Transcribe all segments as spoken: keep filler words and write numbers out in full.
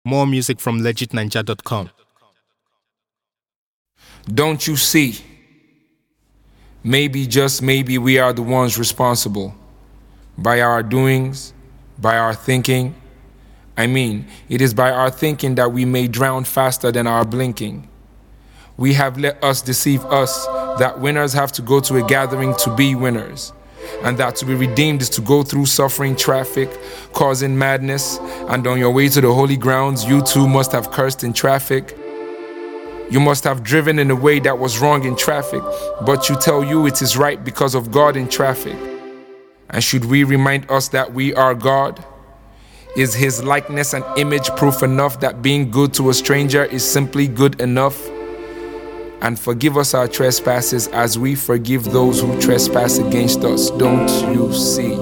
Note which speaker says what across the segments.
Speaker 1: More music from legit ninja dot com.
Speaker 2: Don't you see? Maybe, just maybe, we are the ones responsible. By our doings, by our thinking. I mean, it is by our thinking that we may drown faster than our blinking. We have let us deceive us, that winners have to go to a gathering to be winners, and that to be redeemed is to go through suffering traffic, causing madness, and on your way to the holy grounds, you too must have cursed in traffic. You must have driven in a way that was wrong in traffic, but you tell you it is right because of God in traffic. And should we remind us that we are God? Is His likeness and image proof enough that being good to a stranger is simply good enough? And forgive us our trespasses as we forgive those who trespass against us. Don't you see?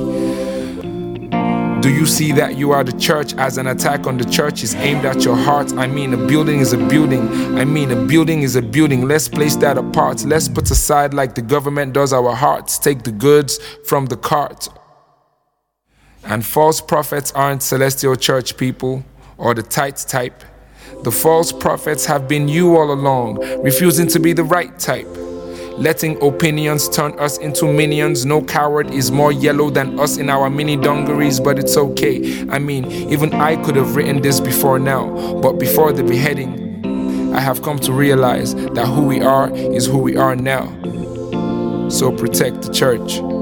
Speaker 2: Do you see that you are the church, as an attack on the church is aimed at your heart? I mean, a building is a building. I mean, a building is a building. Let's place that apart. Let's put aside like the government does our hearts. Take the goods from the cart. And false prophets aren't celestial church people or the tight type. The false prophets have been you all along, refusing to be the right type. Letting opinions turn us into minions. No coward is more yellow than us in our mini dungarees, but it's okay. I mean, even I could have written this before now, but before the beheading, I have come to realize that who we are is who we are now. So protect the church.